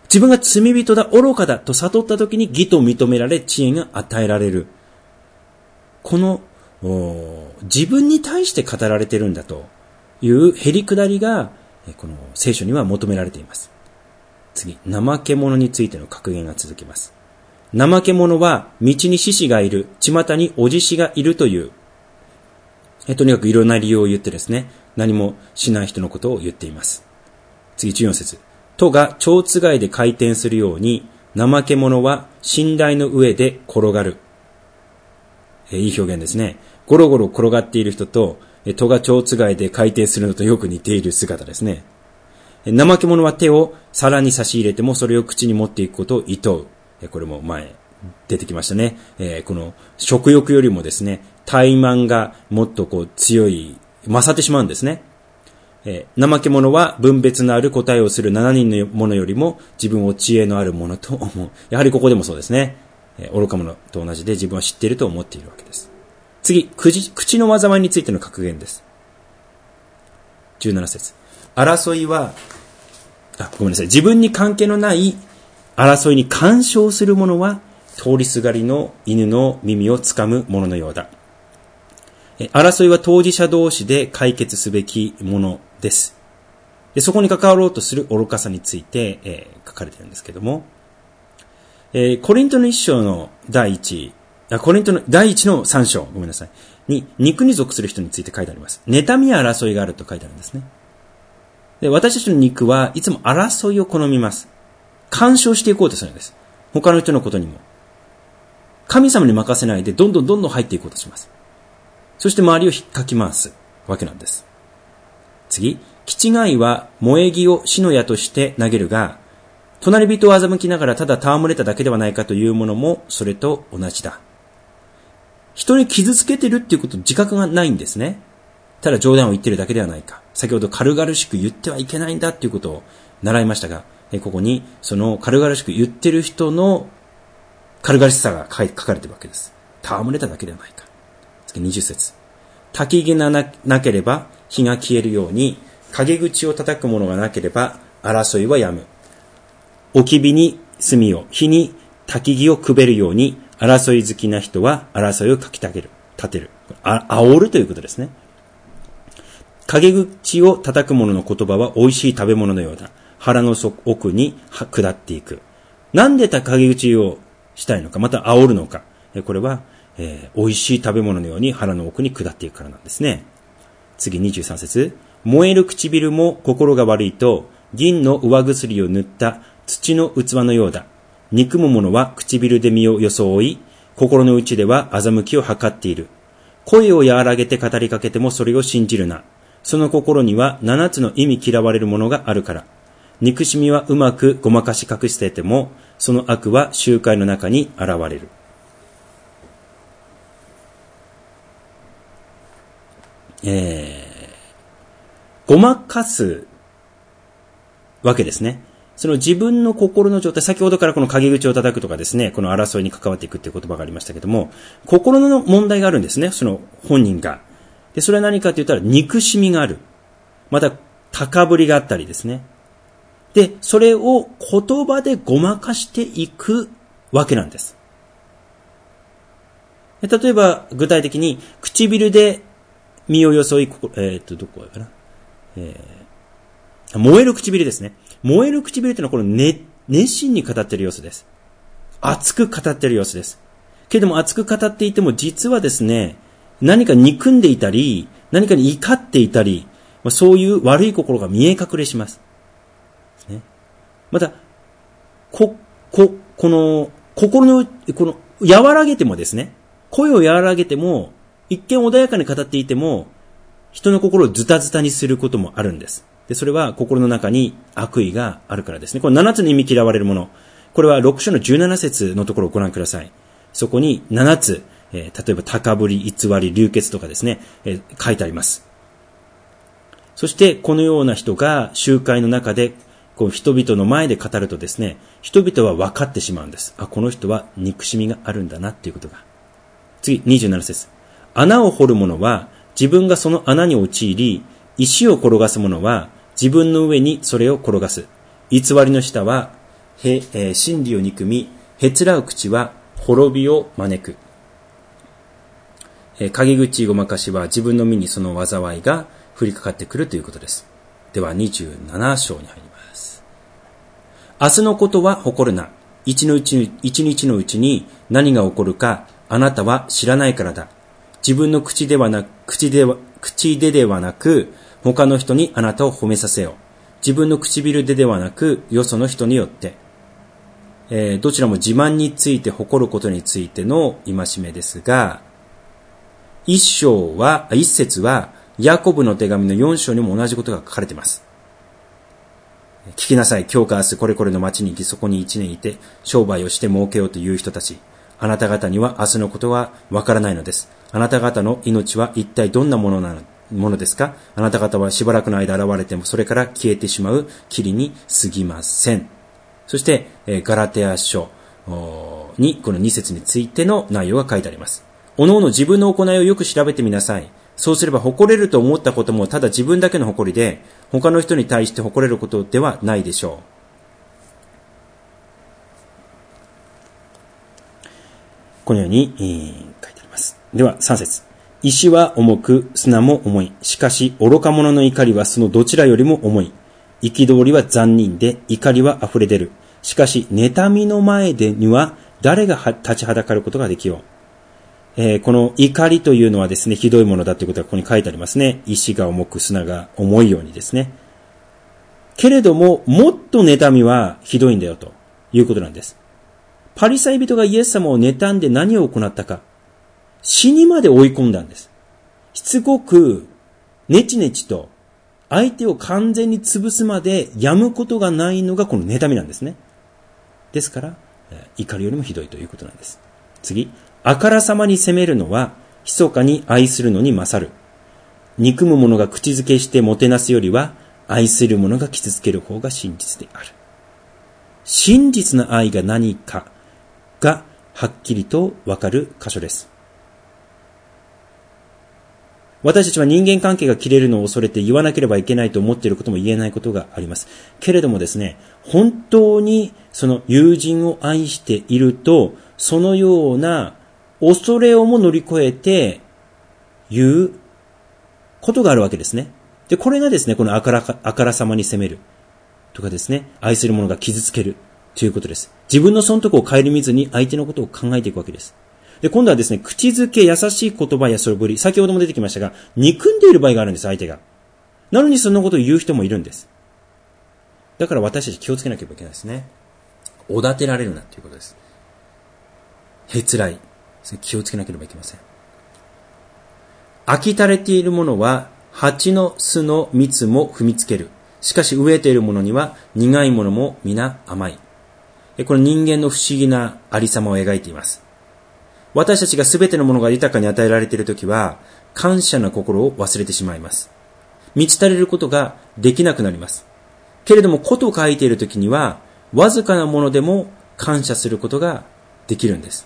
自分が罪人だ、愚かだと悟った時に義と認められ、知恵が与えられる。この、自分に対して語られているんだというへりくだりが、この聖書には求められています。次、怠け者についての格言が続きます。怠け者は道に獅子がいる、巷におじしがいるという、えとにかくいろんな理由を言ってですね、何もしない人のことを言っています。次、じゅうよん節。戸が蝶つがいで回転するように、怠け者は寝台の上で転がる。えいい表現ですね。ゴロゴロ転がっている人と、戸が蝶つがいで回転するのとよく似ている姿ですね。怠け者は手を皿に差し入れてもそれを口に持っていくことを厭う。これも前出てきましたね。えー、この食欲よりもですね、怠慢がもっとこう強い、勝ってしまうんですね。えー、怠け者は分別のある答えをするしちにんの者よりも自分を知恵のある者と思う。やはりここでもそうですね。えー、愚か者と同じで自分は知っていると思っているわけです。次、口、口の災いについての格言です。じゅうなな節。争いは、あ、ごめんなさい。自分に関係のない争いに干渉する者は、通りすがりの犬の耳をつかむもののようだ。争いは当事者同士で解決すべきものです。でそこに関わろうとする愚かさについて、えー、書かれているんですけども、えー、コリントの一章の第一、あ、コリントの第一の三章、ごめんなさい。に、肉に属する人について書いてあります。妬みや争いがあると書いてあるんですね。で、私たちの肉はいつも争いを好みます。干渉していこうとするんです。他の人のことにも。神様に任せないで、どんどんどんどん入っていこうとします。そして周りを引っかき回すわけなんです。次、気違いは萌え木を死の矢として投げるが、隣人を欺きながらただ戯れただけではないかというものもそれと同じだ。人に傷つけてるっていうこと自覚がないんですね。ただ冗談を言ってるだけではないか。先ほど軽々しく言ってはいけないんだっていうことを習いましたが、ここにその軽々しく言ってる人の軽々しさが書かれているわけです。戯れただけではないか。次にじゅう節。焚き木がなければ火が消えるように、陰口を叩くものがなければ争いはやむ。置き火に炭を、火に焚き木をくべるように、争い好きな人は争いをかきたげる、立てる。あ、煽るということですね。陰口を叩く者の言葉は美味しい食べ物のようだ。腹の奥に下っていく。なんで陰口をしたいのか、また煽るのか。これは、えー、美味しい食べ物のように腹の奥に下っていくからなんですね。次にじゅうさん節。燃える唇も心が悪いと、銀の上薬を塗った土の器のようだ。憎む者は唇で身を装い、心の内では欺きを図っている。声を和らげて語りかけてもそれを信じるな。その心には七つの意味嫌われるものがあるから。憎しみはうまくごまかし隠してても、その悪は集会の中に現れる。えー、ごまかすわけですね。その自分の心の状態、先ほどからこの陰口を叩くとかですね、この争いに関わっていくっていう言葉がありましたけども、心の問題があるんですね、その本人が。で、それは何かと言ったら憎しみがある。また、高ぶりがあったりですね。で、それを言葉でごまかしていくわけなんです。で例えば、具体的に、唇で身を装い、えー、っと、どこかな、えー、燃える唇ですね。燃える唇というのはこの、ね、熱心に語っている様子です。熱く語っている様子です。けれども熱く語っていても実はですね、何か憎んでいたり、何かに怒っていたり、そういう悪い心が見え隠れします。ね、また、こ、こ、この、心の、この、和らげてもですね、声を和らげても、一見穏やかに語っていても、人の心をズタズタにすることもあるんです。で、それは心の中に悪意があるからですね。この七つの意味嫌われるもの。これは六章のじゅうなな節のところをご覧ください。そこに七つ、えー、例えば高ぶり、偽り、流血とかですね、えー、書いてあります。そしてこのような人が集会の中でこう人々の前で語るとですね、人々は分かってしまうんです。あ、この人は憎しみがあるんだなっていうことが。次、にじゅうなな節。穴を掘る者は自分がその穴に陥り、石を転がす者は自分の上にそれを転がす。偽りの舌はへ、えー、真理を憎み、へつらう口は滅びを招く。えー、陰口ごまかしは自分の身にその災いが降りかかってくるということです。ではにじゅうなな章に入ります。明日のことは誇るな。一のうち、一日のうちに何が起こるかあなたは知らないからだ。自分の口ではなく、口では、口でではなく、他の人にあなたを褒めさせよ。自分の唇でではなく、よその人によって。えー、どちらも自慢について誇ることについての戒めですが、一章は、一節は、ヤコブの手紙のよん章にも同じことが書かれています。聞きなさい。今日か明日これこれの町に行き、そこに一年いて、商売をして儲けようという人たち。あなた方には明日のことはわからないのです。あなた方の命は一体どんなものなのものですか？あなた方はしばらくの間現れてもそれから消えてしまう霧に過ぎません。そして、ガラテヤ書にこのに節についての内容が書いてあります。おのおの自分の行いをよく調べてみなさい。そうすれば誇れると思ったこともただ自分だけの誇りで、他の人に対して誇れることではないでしょう。このように、えー、書いてあります。ではさん節。石は重く、砂も重い。しかし愚か者の怒りはそのどちらよりも重い。憤りは残忍で、怒りは溢れ出る。しかし妬みの前でには誰が立ちはだかることができよう。えー、この怒りというのはですね、ひどいものだということがここに書いてありますね。石が重く、砂が重いようにですね。けれども、もっと妬みはひどいんだよということなんです。パリサイ人がイエス様を妬んで何を行ったか。死にまで追い込んだんです。しつこく、ネチネチと、相手を完全に潰すまでやむことがないのがこの妬みなんですね。ですから、怒りよりもひどいということなんです。次。あからさまに責めるのは、密かに愛するのに勝る。憎む者が口づけしてもてなすよりは、愛する者が傷つける方が真実である。真実な愛が何かがはっきりとわかる箇所です。私たちは人間関係が切れるのを恐れて言わなければいけないと思っていることも言えないことがあります。けれどもですね、本当にその友人を愛していると、そのような恐れをも乗り越えて言うことがあるわけですね。で、これがですね、このあからか、あからさまに責めるとかですね、愛する者が傷つけるということです。自分の損得を顧みずに相手のことを考えていくわけです。で、今度はですね、口づけ、優しい言葉やそぶり、先ほども出てきましたが、憎んでいる場合があるんです、相手が。なのにそんなことを言う人もいるんです。だから私たち気をつけなければいけないですね。おだてられるなということです。へつらい。気をつけなければいけません。飽き垂れている者は、蜂の巣の蜜も踏みつける。しかし飢えている者には苦いものも皆甘い。これ人間の不思議なありさまを描いています。私たちがすべてのものが豊かに与えられているときは、感謝の心を忘れてしまいます。満ち足れることができなくなります。けれども、ことを書いているときには、わずかなものでも感謝することができるんです。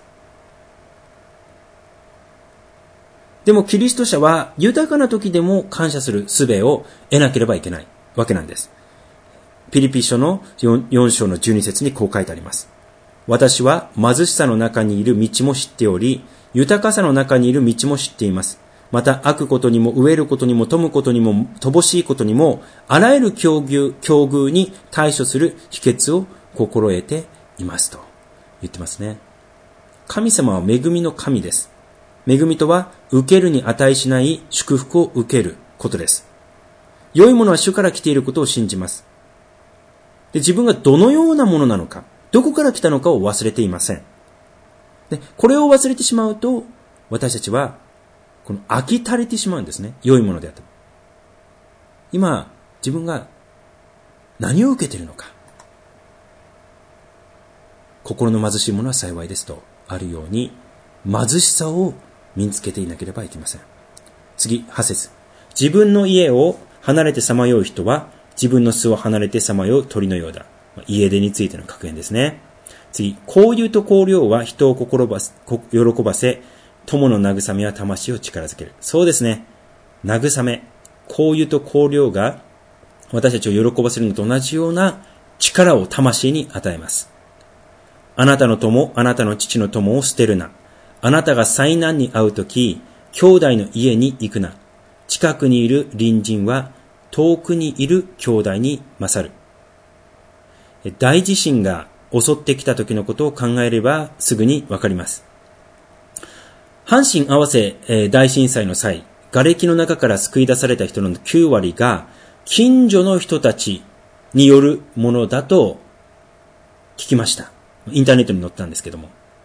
でもキリスト者は豊かな時でも感謝する術を得なければいけないわけなんです。ピリピ書の 4, 4章のじゅうに節にこう書いてあります。私は貧しさの中にいる道も知っており、豊かさの中にいる道も知っています。また悪ことにも飢えることにも富むことにも乏しいことにも、あらゆる境遇、境遇に対処する秘訣を心得ていますと言ってますね。神様は恵みの神です。恵みとは受けるに値しない祝福を受けることです。良いものは主から来ていることを信じます。で、自分がどのようなものなのか、どこから来たのかを忘れていません。で、これを忘れてしまうと、私たちはこの飽き足れてしまうんですね。良いものであっても。今、自分が何を受けているのか。心の貧しいものは幸いですとあるように、貧しさを身につけていなければいけません。次、は節。自分の家を離れてさまよう人は、自分の巣を離れてさまよう鳥のようだ。家出についての格言ですね。次、交友と交流は人を心ばせ、喜ばせ、友の慰めは魂を力づける。そうですね。慰め、交友と交流が私たちを喜ばせるのと同じような力を魂に与えます。あなたの友、あなたの父の友を捨てるな。あなたが災難に遭うとき、兄弟の家に行くな。近くにいる隣人は遠くにいる兄弟に勝る。大地震が襲ってきた時のことを考えればすぐにわかります。阪神淡路大震災の際、瓦礫の中から救い出された人のきゅう割が近所の人たちによるものだと聞きました。インターネットに載ったんですけども。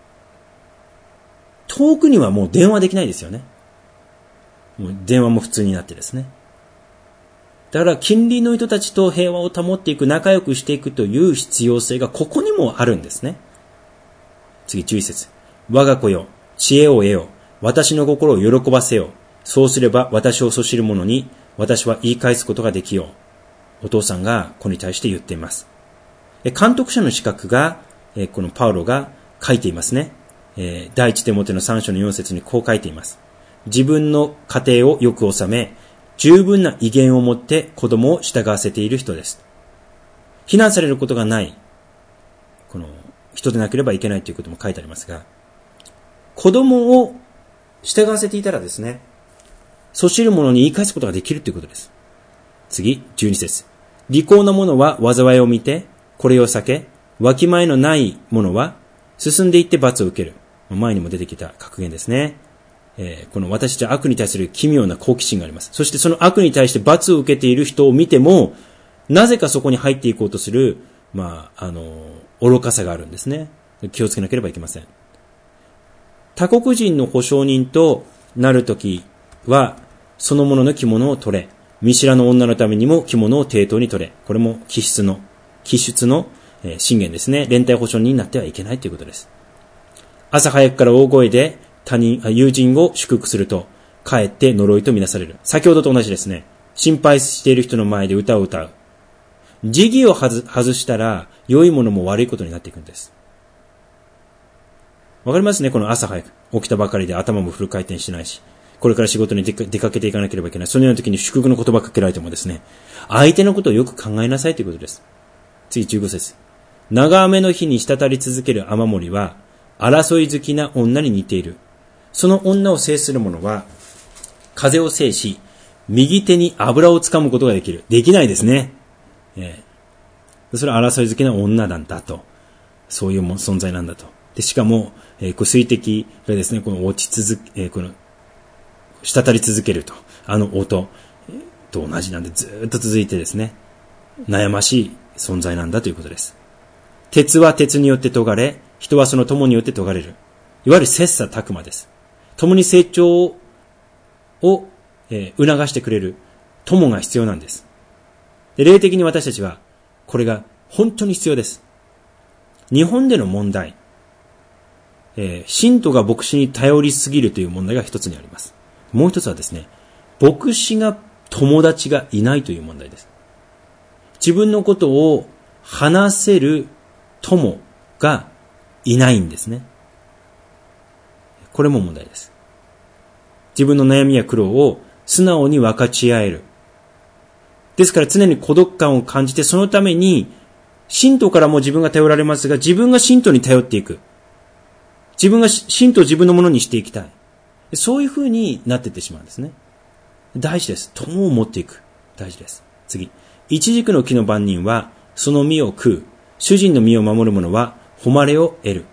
遠くにはもう電話できないですよね。もう電話も普通になってですね。だから近隣の人たちと平和を保っていく、仲良くしていくという必要性がここにもあるんですね。次、じゅういち節。我が子よ、知恵を得よ。私の心を喜ばせよ。そうすれば私をそしる者に私は言い返すことができよう。お父さんが子に対して言っています。監督者の資格が、このパウロが書いていますね。第一テモテのさん章のよん節にこう書いています。自分の家庭をよく治め、十分な威厳を持って子供を従わせている人です。非難されることがない、この人でなければいけないということも書いてありますが、子供を従わせていたらですね、そしる者に言い返すことができるということです。次、じゅうに節。利口な者は災いを見て、これを避け、わきまえのない者は進んでいって罰を受ける。前にも出てきた格言ですね。えー、この私たちは悪に対する奇妙な好奇心があります。そしてその悪に対して罰を受けている人を見ても、なぜかそこに入っていこうとする、まあ、あの、愚かさがあるんですね。気をつけなければいけません。他国人の保証人となるときは、その者の着物を取れ。見知らぬ女のためにも着物を抵当に取れ。これも気質の、気質の、えー、信玄ですね。連帯保証人になってはいけないということです。朝早くから大声で他人、友人を祝福すると、かえって呪いとみなされる。先ほどと同じですね。心配している人の前で歌を歌う。時宜を外したら、良いものも悪いことになっていくんです。わかりますね。この朝早く起きたばかりで頭もフル回転してないし、これから仕事に出か、出かけていかなければいけない。そのような時に祝福の言葉かけられてもですね、相手のことをよく考えなさいということです。次、じゅうご節。長雨の日に滴り続ける雨漏りは、争い好きな女に似ている。その女を制する者は、風を制し、右手に油をつかむことができる。できないですね。えー、それは争い好きな女なんだと。そういう存在なんだと。で、しかも、えー、こう水滴がですね、この落ち続け、えー、この、滴り続けると。あの音と同じなんでずーっと続いてですね、悩ましい存在なんだということです。鉄は鉄によって研がれ、人はその友によって研がれる。いわゆる切磋琢磨です。共に成長を、をえー、促してくれる友が必要なんです。で、霊的に私たちは、これが本当に必要です。日本での問題、えー、信徒が牧師に頼りすぎるという問題が一つにあります。もう一つはですね、牧師が友達がいないという問題です。自分のことを話せる友がいないんですね。これも問題です。自分の悩みや苦労を素直に分かち合える。ですから常に孤独感を感じて、そのために信徒からも自分が頼られますが、自分が信徒に頼っていく。自分が信徒を自分のものにしていきたい。そういう風になっていってしまうんですね。大事です。友を持っていく。大事です。次。イチジクの木の番人はその実を食う。主人の実を守る者は誉れを得る。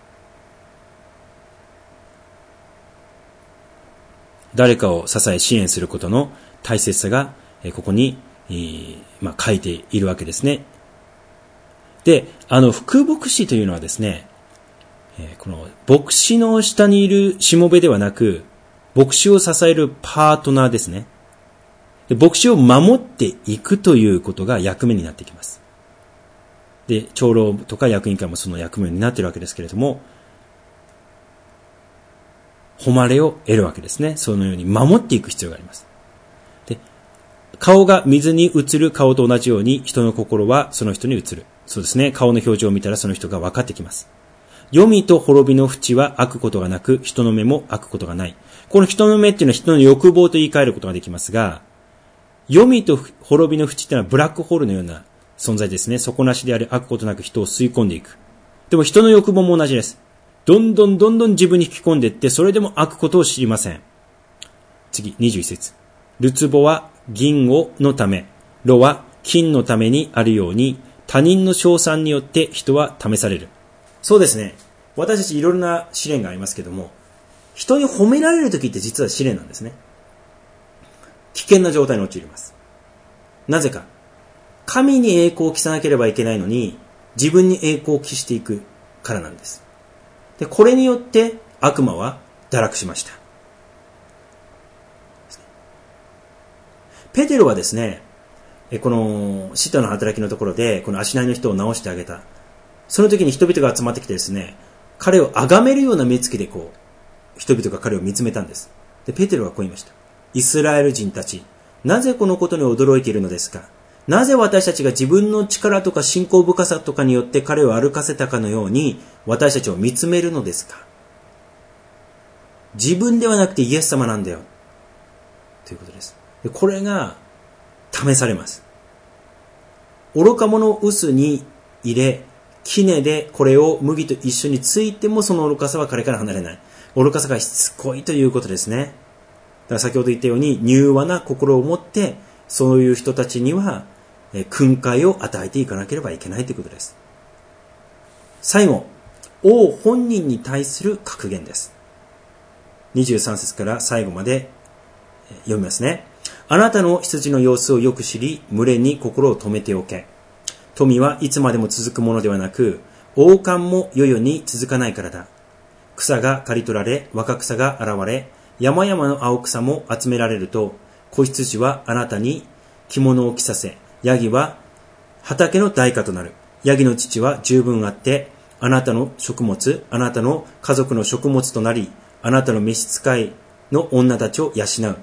誰かを支え支援することの大切さがここに、まあ、書いているわけですね。で、あの副牧師というのはですね、この牧師の下にいるしもべではなく、牧師を支えるパートナーですね。で、牧師を守っていくということが役目になってきます。で、長老とか役員会もその役目になっているわけですけれども、誉れを得るわけですね。そのように守っていく必要があります。で、顔が水に映る顔と同じように、人の心はその人に映る。そうですね。顔の表情を見たらその人が分かってきます。黄泉と滅びの淵は開くことがなく、人の目も開くことがない。この人の目っていうのは人の欲望と言い換えることができますが、黄泉と滅びの淵っていうのはブラックホールのような存在ですね。底なしであり、悪ことなく人を吸い込んでいく。でも人の欲望も同じです。どんどんどんどん自分に引き込んでいって、それでも悪ことを知りません。次、にじゅういっ節。るつぼは銀をのため、炉は金のためにあるように、他人の称賛によって人は試される。そうですね。私たちいろいろな試練がありますけども、人に褒められるときって実は試練なんですね。危険な状態に陥ります。なぜか。神に栄光を期さなければいけないのに、自分に栄光を期していくからなんです。で、これによって悪魔は堕落しました。ペテロはですね、この使徒の働きのところで、この足内の人を治してあげた。その時に人々が集まってきてですね、彼を崇めるような目つきでこう、人々が彼を見つめたんです。で、ペテロはこう言いました。イスラエル人たち、なぜこのことに驚いているのですか？なぜ私たちが自分の力とか信仰深さとかによって彼を歩かせたかのように私たちを見つめるのですか？自分ではなくてイエス様なんだよ。ということです。でこれが試されます。愚か者を臼に入れ、杵でこれを麦と一緒についてもその愚かさは彼から離れない。愚かさがしつこいということですね。だから先ほど言ったように柔和な心を持ってそういう人たちには訓戒を与えていかなければいけないということです。最後、王本人に対する格言です。にじゅうさん節から最後まで読みますね。あなたの羊の様子をよく知り、群れに心を留めておけ。富はいつまでも続くものではなく、王冠も世々に続かないからだ。草が刈り取られ、若草が現れ、山々の青草も集められると、子羊はあなたに着物を着させ、ヤギは畑の代価となる。ヤギの乳は十分あって、あなたの食物、あなたの家族の食物となり、あなたの召使いの女たちを養う。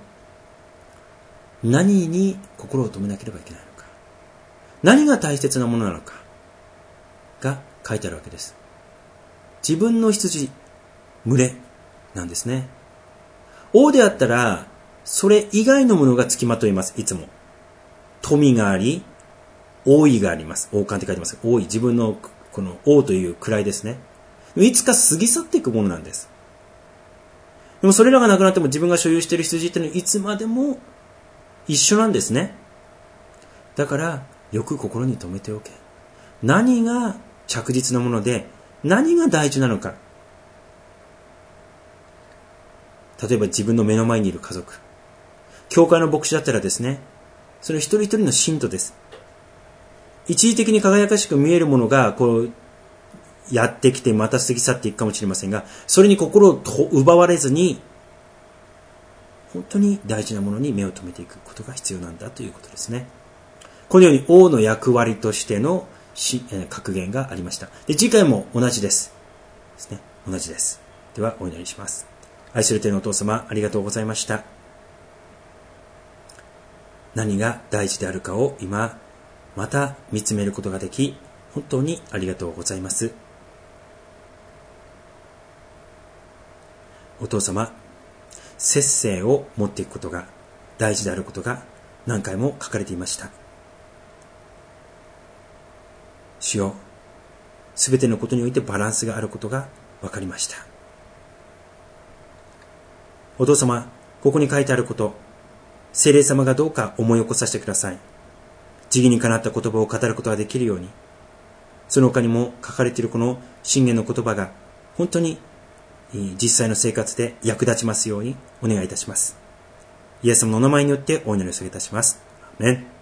何に心を留めなければいけないのか。何が大切なものなのか。が書いてあるわけです。自分の羊、群れなんですね。王であったら、それ以外のものがつきまといます。いつも。富があり、王位があります。王冠って書いてます。王位、自分のこの王という位ですね。いつか過ぎ去っていくものなんです。でもそれらがなくなっても自分が所有している羊っていうのはいつまでも一緒なんですね。だからよく心に留めておけ。何が着実なもので何が大事なのか。例えば自分の目の前にいる家族。教会の牧師だったらですね、その一人一人の信徒です。一時的に輝かしく見えるものがこうやってきてまた過ぎ去っていくかもしれませんが、それに心を奪われずに本当に大事なものに目を留めていくことが必要なんだということですね。このように王の役割としての格言がありました。で、次回も同じですですね。同じです。ではお祈りします。愛する天のお父様、ありがとうございました。何が大事であるかを今また見つめることができ、本当にありがとうございます。お父様、節制を持っていくことが大事であることが何回も書かれていました。主よ、すべてのことにおいてバランスがあることが分かりました。お父様、ここに書いてあること、聖霊様がどうか思い起こさせてください。慈悲にかなった言葉を語ることができるように、その他にも書かれているこの箴言の言葉が本当に実際の生活で役立ちますようにお願いいたします。イエス様のお名前によってお祈りを捧げいたします。アーメン。